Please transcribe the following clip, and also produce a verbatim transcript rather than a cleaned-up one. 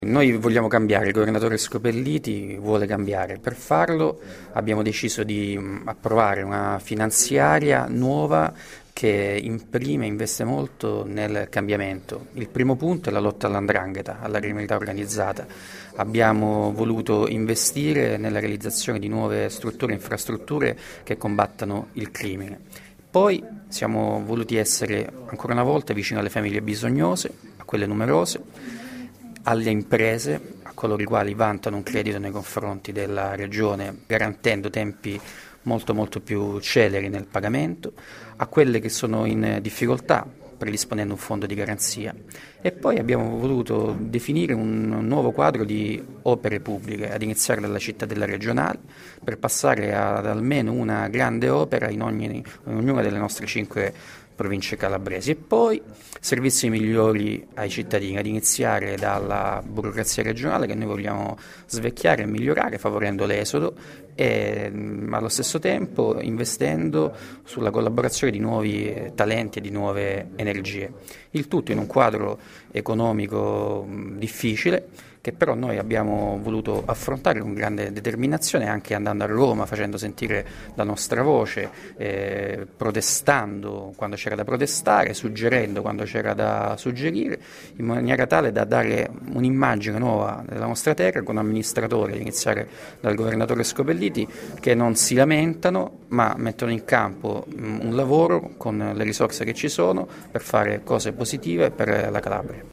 Noi vogliamo cambiare, il governatore Scopelliti vuole cambiare. Per farlo abbiamo deciso di mh, approvare una finanziaria nuova che imprime, investe molto nel cambiamento. Il primo punto è la lotta all''ndrangheta, alla criminalità organizzata. Abbiamo voluto investire nella realizzazione di nuove strutture e infrastrutture che combattano il crimine. Poi siamo voluti essere ancora una volta vicino alle famiglie bisognose, a quelle numerose, alle imprese, a coloro i quali vantano un credito nei confronti della Regione, garantendo tempi molto molto più celeri nel pagamento, a quelle che sono in difficoltà, predisponendo un fondo di garanzia. E poi abbiamo voluto definire un nuovo quadro di opere pubbliche, ad iniziare dalla cittadella regionale, per passare ad almeno una grande opera in, ogni, in ognuna delle nostre cinque province calabresi, e poi servizi migliori ai cittadini, ad iniziare dalla burocrazia regionale che noi vogliamo svecchiare e migliorare, favorendo l'esodo e mh, allo stesso tempo investendo sulla collaborazione di nuovi talenti e di nuove energie. Il tutto in un quadro economico mh, difficile, che però noi abbiamo voluto affrontare con grande determinazione, anche andando a Roma, facendo sentire la nostra voce, eh, protestando quando c'era da protestare, suggerendo quando c'era da suggerire, in maniera tale da dare un'immagine nuova della nostra terra, con amministratori, ad iniziare dal governatore Scopelliti, che non si lamentano ma mettono in campo mh, un lavoro con le risorse che ci sono per fare cose positive per la Calabria.